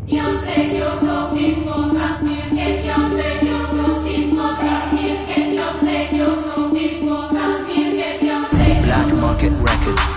Black Market Records.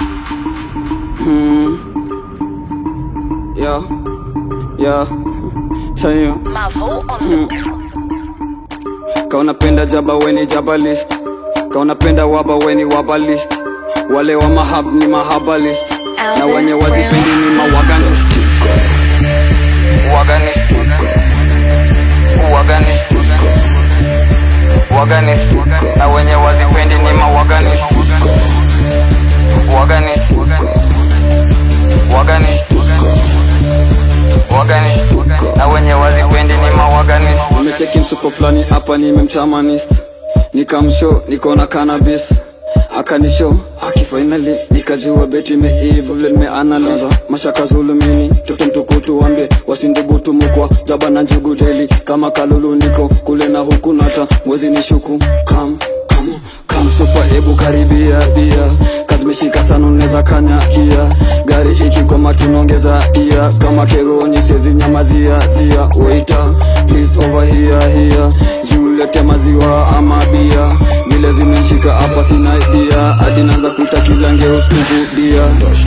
Yeah. Tell you. Mavo on the Kaunapenda jaba weni jaba list. Kaunapenda waba weni waba list. Wale wa mahab ni mahaba list. Na wenye wazipendi ni mawaganist. Waganist. Waganist. Waganist. Na wenye wazipendi ni mawaganist. Waganist. Waganist. Waganist. Na wenye wazipendi ni mawaganist. Nimecheki msuko flani hapa nimemchamanist. Nikamshow niko na cannabis. Akanishow akifinally nikajua beti meivu vile nimeanalyze mashaka zulumini toto mtukutu wambie wasindubutu mukwa jaba na njugu daily kama kalulu niko kule na huku nata mwezi nishuku come super hebu karibia bia kazi meshika sana unaweza kanyakia gari ikikoma tunongeza ia kama kero nyesezi nyamazia zia waiter please over here julete maziwa ama bia vile zimeshika hapa sina idea hadi naanza kuita kijange usikubudia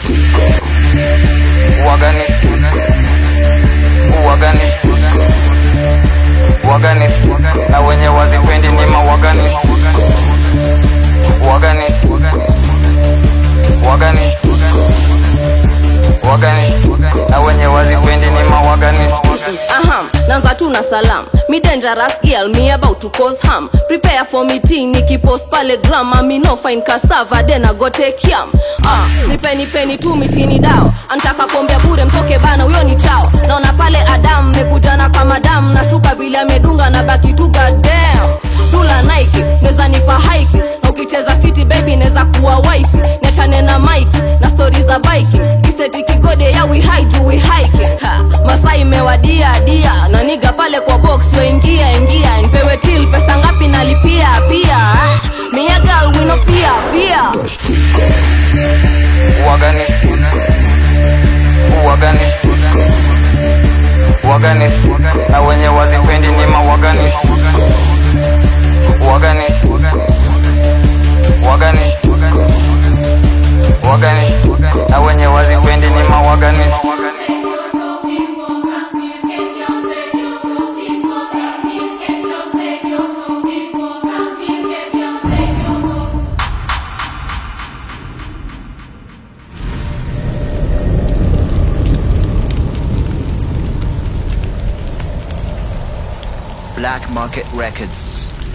Waganist Waganist Waganist na wenye wazipendi ni mawaganist Waganist Waganist Waganist na wenye wazipendi ni mawaganist. Nanza tu na salam. Me dangerous girl, me about to cause harm. Prepare for meeting, Nikki post pale gram. Me no find cassava, then I go take yam. Nipeni tu mitini dao. Antaka pombea bure mtoke bana, uyo ni chao. Naona pale Adam, mekujana kama dam. Nashuka vile amedunga na baki tu goddamn. Dula Nike, neza nipa hike. Na ukicheza fiti baby, neza kuwa wife. Niachane na Mike, na stories za bike. Kiseti kigode ya we hide, we hike. Masai mewadia dia. Na niga pale kwa box, we ingia. Npewe till, pesa ngapi nalipia pia. Me a girl, we no fear. Waganist Waganist Waganist na wenye wazipendi ni mawaganist Waganist Waganist Waganist na wenye wazipendi ni mawaganist. Black Market Records.